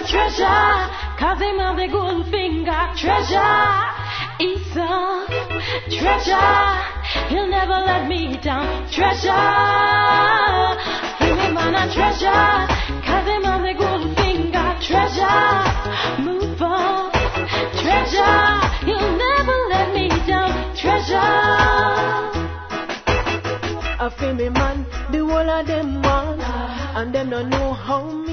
treasure, cause him have the gold finger. Treasure, Esau, treasure, he'll never let me down. Treasure, him a man a treasure, cause him have the gold finger. Treasure, move on. Treasure, he'll never let me down. Treasure. I feel me man, the whole of them want, and them don't know how